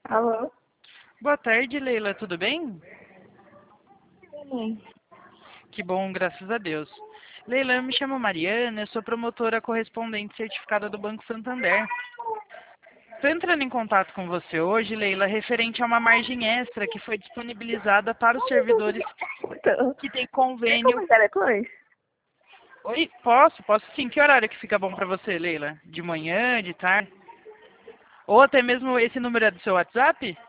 Alô? Boa tarde, Leila, tudo bem? Sim. Que bom, graças a Deus. Leila, eu me chamo Mariana, eu sou promotora correspondente certificada do Banco Santander. Estou entrando em contato com você hoje, Leila, referente a uma margem extra que foi disponibilizada para os servidores Então, que têm quer convênio. conversar depois? Oi, posso sim. Que horário que fica bom para você, Leila? De manhã, de tarde? Ou até mesmo esse número é do seu WhatsApp?